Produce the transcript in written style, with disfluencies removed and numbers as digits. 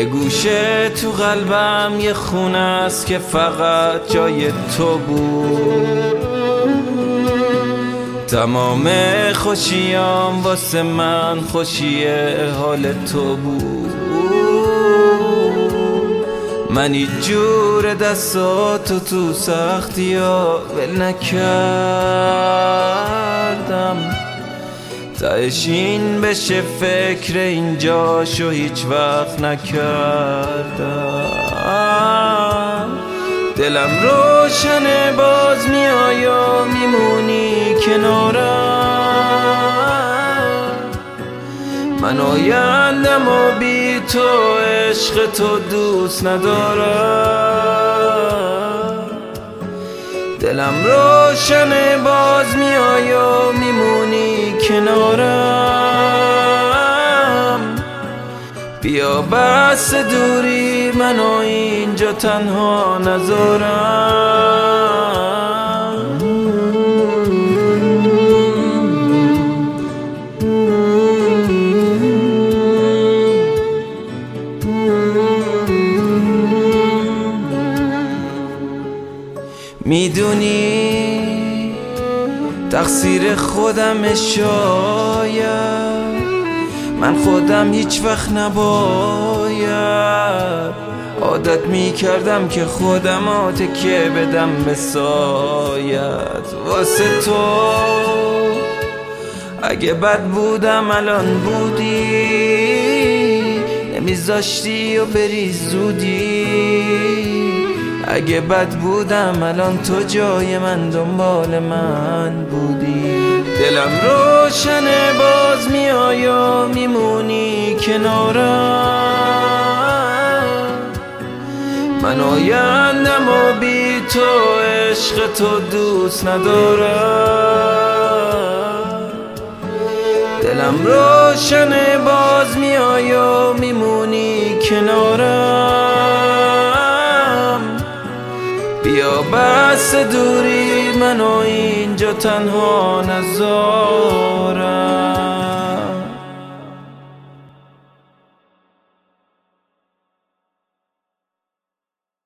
یه گوشه تو قلبم یه خونه است که فقط جای تو بود. تمام خوشیام واسه من خوشی حال تو بود. من هیچ جور دستاتو تو سختی ها ول نکردم. تهش این بشه فکر اینجاشو هیچ وقت نکردم. دلم روشنه باز میای و میمونی کنارم. من آیندم و بی تو عشق تو دوست ندارم. دلم روشنه باز میای و میمونی کنارم. بیا بس دوری منو اینجا تنها نذارم. میدونی تقصیر خودم شاید، من خودم هیچ وقت نباید عادت میکردم که خودم تکیه بدم به سایت. واسه تو اگه بد بودم الان بودی، نمیذاشتی و بری زودی. اگه بد بودم الان تو جای من دنبال من بودی. دلم روشنه باز میای و میمونی کنارم. من آیندم و بی تو عشق تو دوست ندارم. دلم روشنه باز میای و میمونی کنارم. بیا بس دوری منو اینجا تنها نذارم.